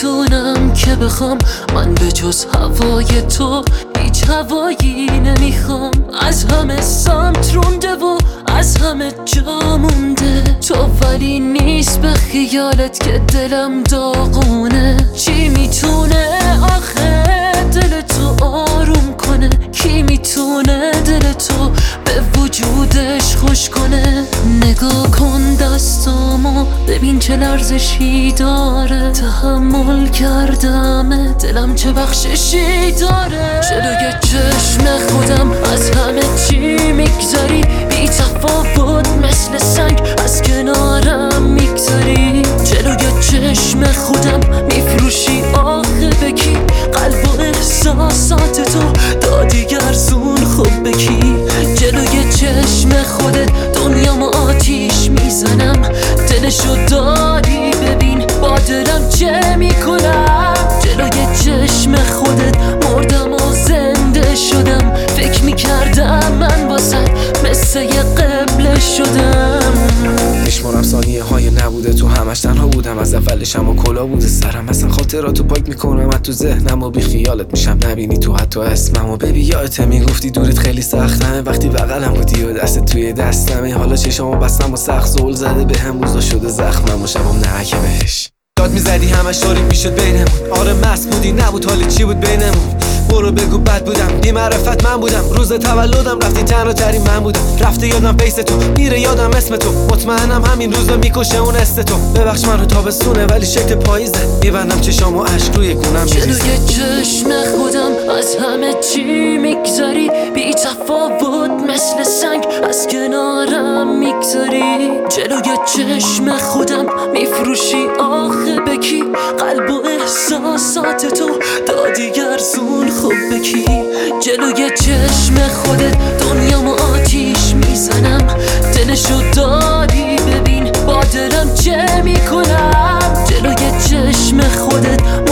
میتونم که بخوام، من به جز هوای تو هیچ هوایی نمیخوام. از همه سمت رونده و از همه جا مونده تو، ولی نیست به خیالت که دلم داغونه. چی میتونه آخه دل تو آروم کنه؟ کی میتونه دل تو به وجودش خوش کنه؟ نگاه کن دستامو ببین چه لرزشی داره، تحمل کردم دلم چه بخششی داره. جلوی چشم خودم از همه چی میگذری، بی تفاوت مثل سنگ از کنارم میگذری. جلوی چشم خودم میفروشی آخه بکی، قلب و احساسات تو دادی گرزون خوب بکی. جلوی چشم خودت دنیامو آتیش میزنم، دلشو داری ببین با دلم چه میکنم. جلوی چشم خودت مردم و زنده شدم، فکر میکردم من واسه مثل یه قبله شدم. میشمارم ثانیه های نبوده تو، همش تنها بودم از اولش، اما کلا بوده سرم. اصلا خاطراتو پاک میکنم از تو ذهنم و بی خیالت میشم، نبینی تو حتی اسممو. ببی یادته میگفتی دورت خیلی سختمه، وقتی بغلم بودی و دست توی دستمه. حالا چشامو بستم و سخت زول زده به هم، روزا شده زخمم و شبم نهکه بهش. داد میزدی همش تاریک میشد بینمون، آره مست بودی نبود حالی چی بود بینمون. برو بگو بد بودم، بی معرفت من بودم، روز تولدم رفتی تنها ترین من بودم. رفته یادم فیس تو، میره یادم اسم تو، مطمئنم همین روزا میکشه اون است تو. ببخش منو تابستونه ولی شکل پاییزه، میبندم چشام و عشق روی گونم میریزه. جلوی چشم خودم از همه چی میگذری، بی تفاوت مثل سنگ از کنارم میگذری. جلوی چشم خودم میفروشی آخه بکی، قلب و احساسات تو دادی گرزون خوب بکی. جلوی چشم خودت دنیامو آتیش میزنم، دلشو داری ببین با دلم چه میکنم. جلوی چشم خودت